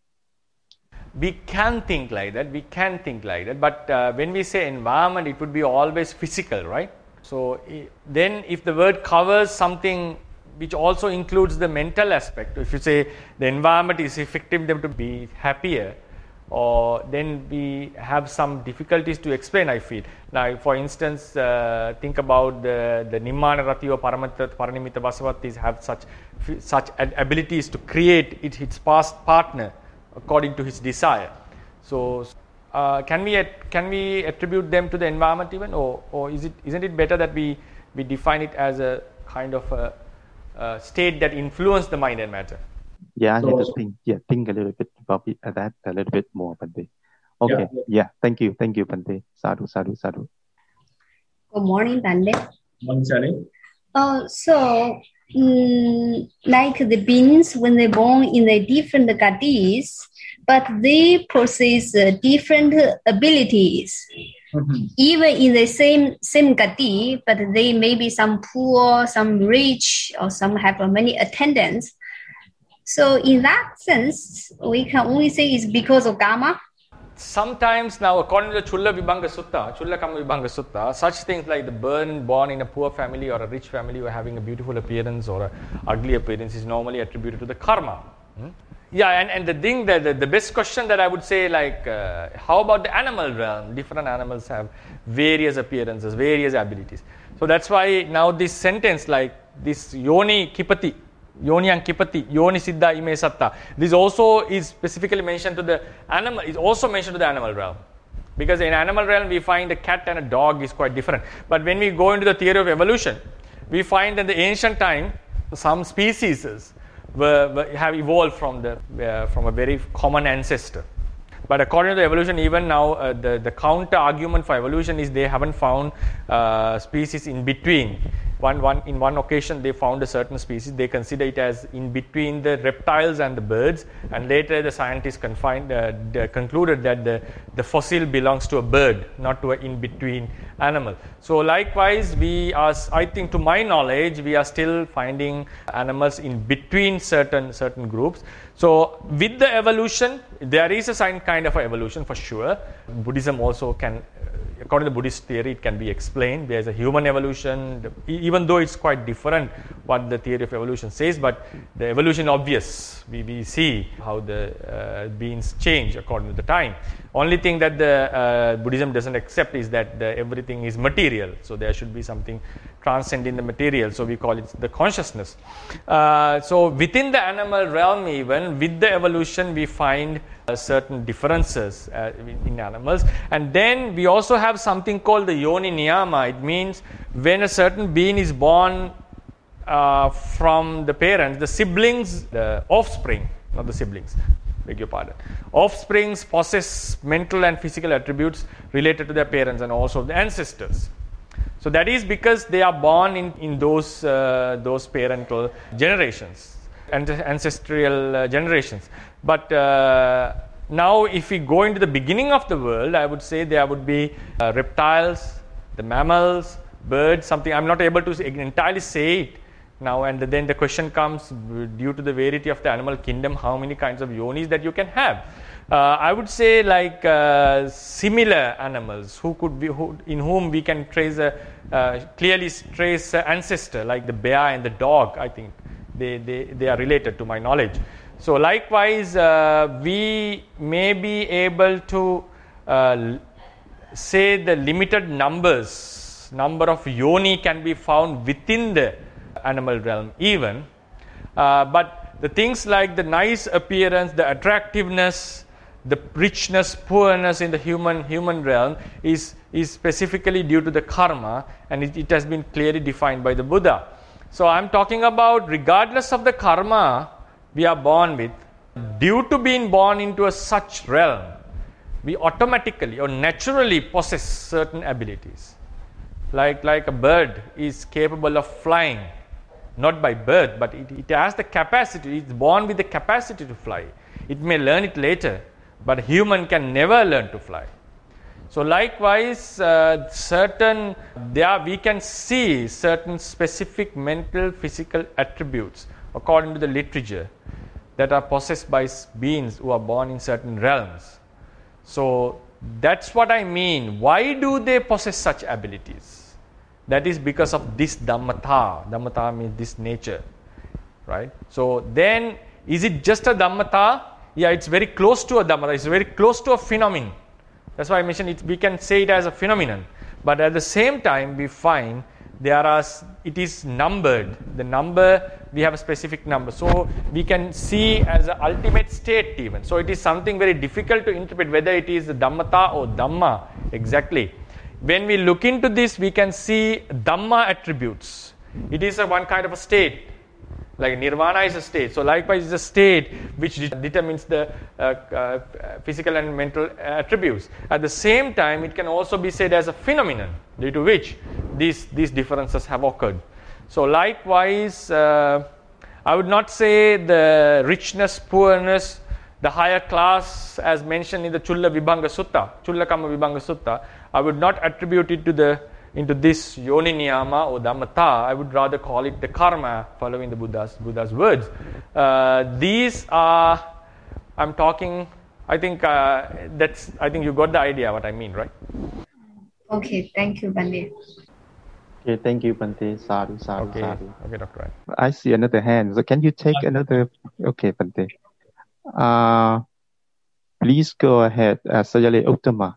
We can think like that, we can think like that, but uh, when we say environment, it would be always physical, right? So then if the word covers something which also includes the mental aspect, if you say the environment is affecting them to be happier, or then we have some difficulties to explain, I feel. Now, for instance, uh, think about the, the Nimmana Rati or Paramatta, Paranimitta Vasavatis have such, such abilities to create it, its past partner according to his desire. So, uh, can we can we attribute them to the environment even, or or is it isn't it better that we we define it as a kind of a, a state that influences the mind and matter? Yeah, I so, need to think. Yeah, think a little bit about it, uh, that a little bit more, Bhante. Okay. Yeah. yeah. Thank you. Thank you, Bhante. Sadhu, sadhu, sadhu. Good morning, Bhante. Morning, Sally. Oh, so. Mm, like the beings when they're born in the different gatis, but they possess uh, different abilities. Mm-hmm. Even in the same same gati, but they may be some poor, some rich, or some have uh, many attendants. So in that sense, we can only say it's because of karma. Sometimes now, according to the Chulla Vibhanga Sutta, Chulla Kamma Vibhanga Sutta, such things like the burn born in a poor family or a rich family or having a beautiful appearance or an ugly appearance is normally attributed to the karma. Hmm? Yeah, and, and the thing that the, the best question that I would say, like, uh, how about the animal realm? Different animals have various appearances, various abilities. So that's why now this sentence, like this Yoni Kipati, Yoni and Kipati, Yoni Siddha Ime Satta. This also is specifically mentioned to the animal, is also mentioned to the animal realm. Because in animal realm we find a cat and a dog is quite different. But when we go into the theory of evolution, we find that in the ancient time, some species were, were, have evolved from, the, uh, from a very common ancestor. But according to the evolution, even now, uh, the, the counter argument for evolution is they haven't found uh, species in between. One, one, in one occasion, they found a certain species. They consider it as in between the reptiles and the birds. And later, the scientists confined, uh, the, concluded that the, the fossil belongs to a bird, not to an in-between animal. So, likewise, we are, I think, to my knowledge, we are still finding animals in between certain certain groups. So, with the evolution, there is a sign kind of a evolution for sure. Buddhism also can, according to Buddhist theory, it can be explained. There is a human evolution, even though it's quite different what the theory of evolution says, but the evolution obvious. We, we see how the uh, beings change according to the time. Only thing that the uh, Buddhism doesn't accept is that the, everything is material. So there should be something transcending the material. So we call it the consciousness. Uh, so within the animal realm, even with the evolution, we find uh, certain differences uh, in animals. And then we also have something called the Yoni Niyama. It means when a certain being is born uh, from the parents, the siblings, the offspring, not the siblings. Beg your pardon. Offsprings possess mental and physical attributes related to their parents and also the ancestors. So that is because they are born in, in those uh, those parental generations and ancestral uh, generations. But uh, now if we go into the beginning of the world, I would say there would be uh, reptiles, the mammals, birds, something. I'm not able to entirely say it now, and then the question comes, due to the variety of the animal kingdom, how many kinds of yonis that you can have. Uh, I would say like uh, similar animals who could be, who, in whom we can trace a, uh, clearly trace an ancestor, like the bear and the dog. I think they, they, they are related to my knowledge. So likewise, uh, we may be able to uh, say the limited numbers, number of yoni can be found within the animal realm even, uh, but the things like the nice appearance, the attractiveness, the richness, poorness in the human human realm is is specifically due to the karma, and it, it has been clearly defined by the Buddha. So I'm talking about regardless of the karma we are born with, due to being born into a such realm, we automatically or naturally possess certain abilities. Like, like a bird is capable of flying, not by birth, but it, it has the capacity, it's born with the capacity to fly. It may learn it later, but human can never learn to fly. So likewise, uh, certain, there we can see certain specific mental, physical attributes according to the literature that are possessed by beings who are born in certain realms. So that's what I mean. Why do they possess such abilities? That is because of this Dhammata. Dhammata means this nature, right? So then, is it just a Dhammata? Yeah, it's very close to a Dhammata. It's very close to a phenomenon. That's why I mentioned it. We can say it as a phenomenon. But at the same time, we find there are, it is numbered. The number, we have a specific number. So we can see as an ultimate state even. So it is something very difficult to interpret whether it is Dhammata or Dhamma exactly. When we look into this, we can see Dhamma attributes. It is a one kind of a state. Like nirvana is a state. So likewise is a state which de- determines the uh, uh, physical and mental attributes. At the same time, it can also be said as a phenomenon due to which these, these differences have occurred. So likewise, uh, I would not say the richness, poorness, the higher class as mentioned in the Chulla Vibhanga Sutta, Chulla Kamma Vibhanga Sutta, I would not attribute it to the into this yoni niyama or dhammata. I would rather call it the karma, following the Buddha's Buddha's words. Uh, these are, I'm talking, I think uh, that's, I think you got the idea what I mean, right? Okay, thank you, Bante. Okay, thank you, Bante. Sadhu, sadhu, Okay, sadhu. okay, Doctor Ryan. I see another hand. So can you take another? Okay, Bante. Uh, please go ahead, uh, Sayale Uttama.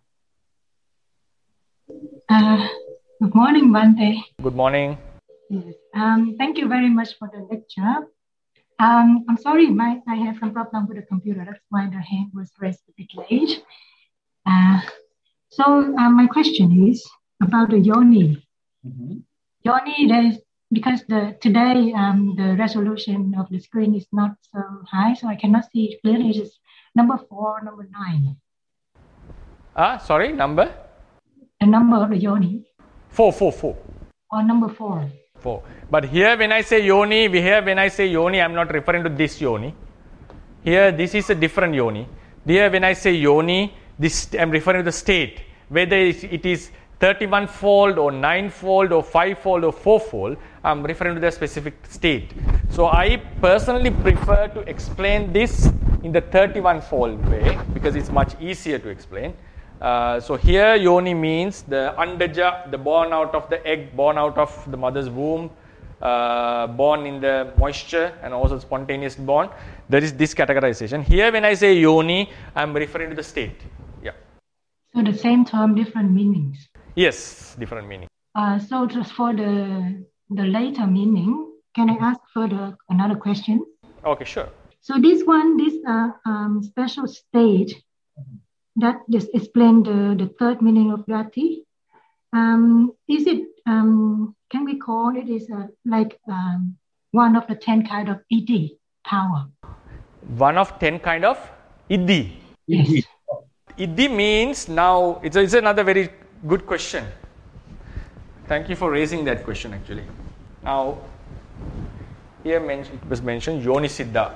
Uh, Good morning, Bante. Good morning. Yes. Um, thank you very much for the lecture. Um, I'm sorry, my, I have some problem with the computer. That's why the hand was raised a bit late. Uh, so uh, my question is about the yoni. Mm-hmm. Yoni, there is, because the today um, the resolution of the screen is not so high, so I cannot see it clearly. It is number four, number nine. Ah, sorry, number? The number of the yoni. Four, four, four. Or number four. Four. But here when I say yoni, we here when I say yoni, I'm not referring to this yoni. Here, this is a different yoni. Here when I say yoni, this I'm referring to the state. Whether it is thirty-one fold or nine fold or five fold or four fold, I'm referring to the specific state. So I personally prefer to explain this in the thirty-one fold way because it's much easier to explain. Uh, so here yoni means the andaja, the born out of the egg, born out of the mother's womb, uh, born in the moisture and also spontaneous born. There is this categorization. Here when I say yoni, I'm referring to the state. Yeah. So the same term, different meanings. Yes, different meaning. Uh, so just for the the later meaning, can I ask further another question? Okay, sure. So this one, this uh, um, special state that just explain the, the third meaning of Rati. Um, is it, um, can we call it is a, like um, one of the ten kind of Iddhi power? One of ten kind of Iddhi? Yes. Iddhi means, now, it's, a, it's another very good question. Thank you for raising that question actually. Now, here mention, it was mentioned Yoni Siddha.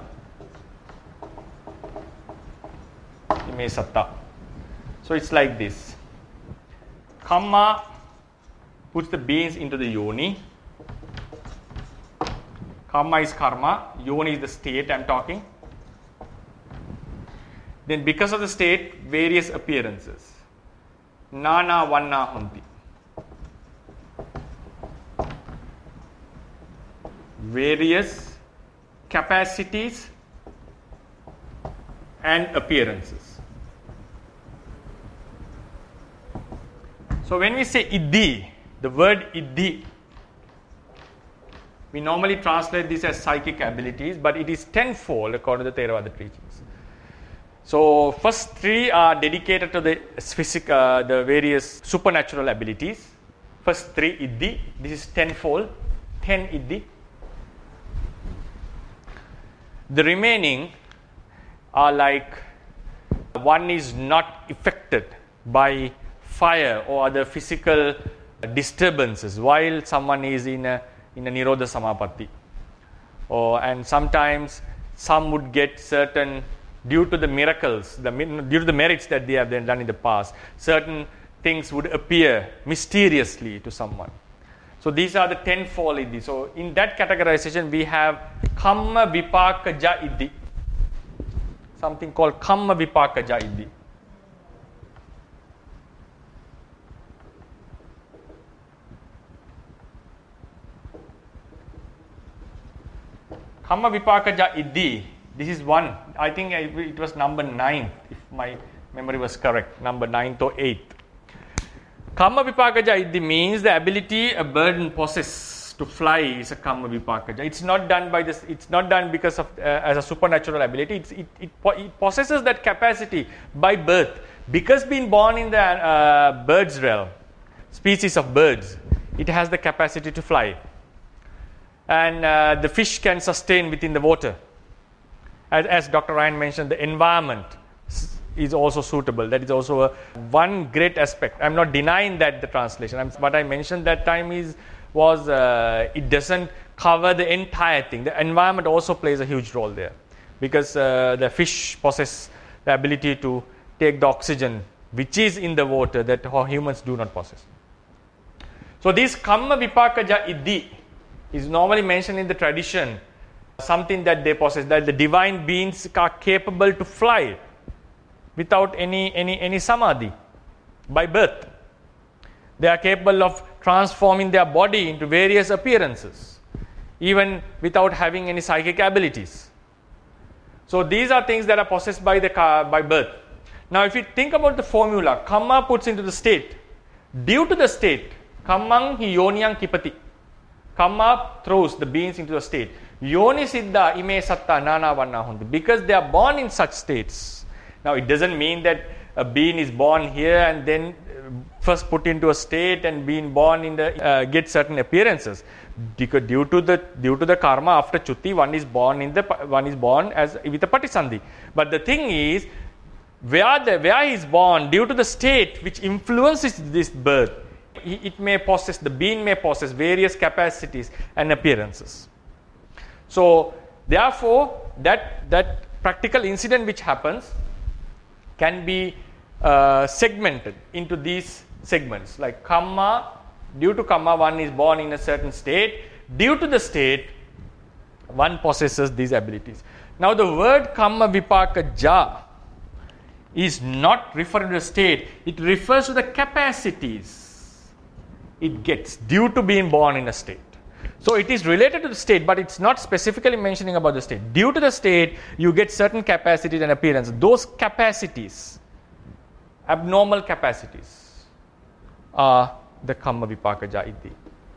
Ime Satta. So it's like this. Kamma puts the beings into the yoni. Kamma is karma. Yoni is the state I'm talking. Then because of the state, various appearances. Nana vanna hunti. Various capacities and appearances. So when we say Iddhi, the word Iddhi, we normally translate this as psychic abilities, but it is tenfold according to the Theravada teachings. So first three are dedicated to the physic, uh, the various supernatural abilities. First three Iddhi, this is tenfold, ten Iddhi. The remaining are like one is not affected by fire or other physical disturbances while someone is in a in a Nirodha Samapatti. Or, and sometimes some would get certain, due to the miracles, the, due to the merits that they have done in the past, certain things would appear mysteriously to someone. So these are the tenfold iddhi. So in that categorization we have Kamma Vipakaja iddhi. Something called Kamma Vipakaja iddhi. Kamma Vipakaja iddhi. This is one. I think it was number nine, if my memory was correct. Number ninth or eighth. Kamma Vipakaja iddhi means the ability a bird possesses to fly is a Kamma Vipakaja. It's not done by this. It's not done because of uh, as a supernatural ability. It's, it, it it possesses that capacity by birth, because being born in the uh, birds realm, species of birds, it has the capacity to fly. And uh, the fish can sustain within the water. As, as Doctor Ryan mentioned, the environment is also suitable. That is also a, one great aspect. I'm not denying that the translation. I'm, what I mentioned that time is was uh, it doesn't cover the entire thing. The environment also plays a huge role there, because uh, the fish possess the ability to take the oxygen which is in the water that humans do not possess. So this Kamma Vipakaja iddhi is normally mentioned in the tradition, something that they possess, that the divine beings are capable to fly without any, any, any samadhi by birth. They are capable of transforming their body into various appearances, even without having any psychic abilities. So these are things that are possessed by, the, by birth. Now if you think about the formula, Kamma puts into the state. Due to the state, Kammang hi yoniyang kipati. Kamma throws the beings into a state. Yoni siddha ime satta nana vanna hundi. Because they are born in such states. Now it doesn't mean that a being is born here and then first put into a state and being born in the uh, get certain appearances. Because due to the due to the karma after chutti, one is born in the one is born as with a patisandhi. But the thing is, where the where he is born, due to the state which influences this birth, it may possess, the being may possess various capacities and appearances. So therefore that that practical incident which happens can be uh, segmented into these segments. Like Kamma, due to Kamma one is born in a certain state. Due to the state, one possesses these abilities. Now the word Kamma Vipakaja is not referring to the state. It refers to the capacities it gets due to being born in a state. So it is related to the state, but it's not specifically mentioning about the state. Due to the state, you get certain capacities and appearances. Those capacities, abnormal capacities, are the Kamma Vipakaja iddhi.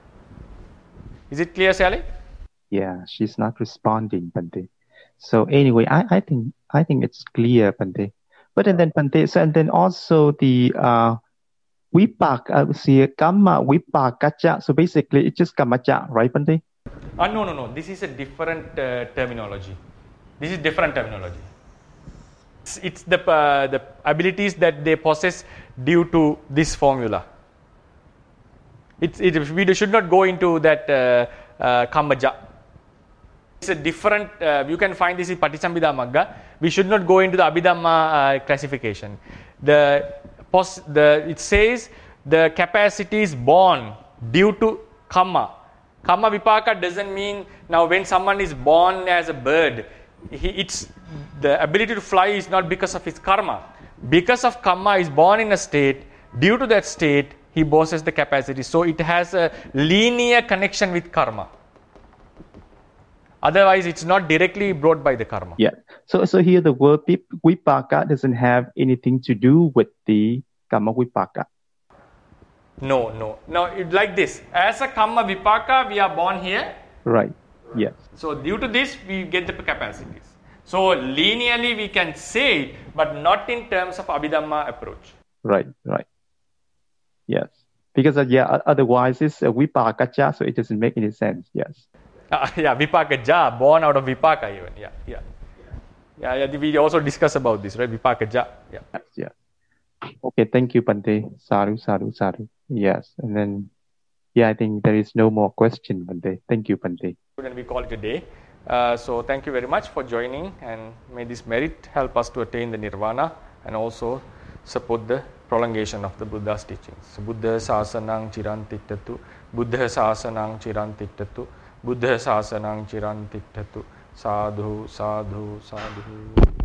Is it clear, Sally? Yeah, she's not responding, Bhante. So anyway, I, I think I think it's clear, Bhante. But and then Bhante, so and then also the uh, Vipak, uh, see, Kamma Vipakaja. So basically, it's just Kammaja, right, Bhante? Uh, no, no, no. This is a different uh, terminology. This is different terminology. It's, it's the uh, the abilities that they possess due to this formula. It's, it, we should not go into that uh, uh, Kammaja. It's a different, uh, you can find this in Paticambhida Magga. We should not go into the Abhidhamma uh, classification. The, pos- the It says the capacity is born due to Kamma. Kamma Vipaka doesn't mean now when someone is born as a bird, he, it's the ability to fly is not because of his karma. Because of Kamma is born in a state, due to that state, he possesses the capacity. So it has a linear connection with karma. Otherwise, it's not directly brought by the karma. Yeah. So, so here the word Vipaka doesn't have anything to do with the Kamma Vipaka. No, no. No, it, like this. As a Kamma Vipaka, we are born here. Right. Yes. So due to this, we get the capacities. So linearly, we can say it, but not in terms of Abhidhamma approach. Right, right. Yes. Because, uh, yeah, otherwise it's a Vipakaja, so it doesn't make any sense. Yes. Uh, yeah, Vipakaja, born out of Vipaka even. Yeah, yeah. Yeah, yeah, we also discuss about this, right? Vipakaja. Yeah. Yes, yes. Okay, thank you, Bante. Sadhu, sadhu, sadhu. Yes, and then, yeah, I think there is no more question, Bante. Thank you, Bante. And we call it a day. Uh, so thank you very much for joining, and may this merit help us to attain the nirvana and also support the prolongation of the Buddha's teachings. So, Buddha sasanang chirantiktatu, Buddha sasanang chirantiktatu, Buddha sasanang chirantiktatu, sadhu, sadhu, sadhu.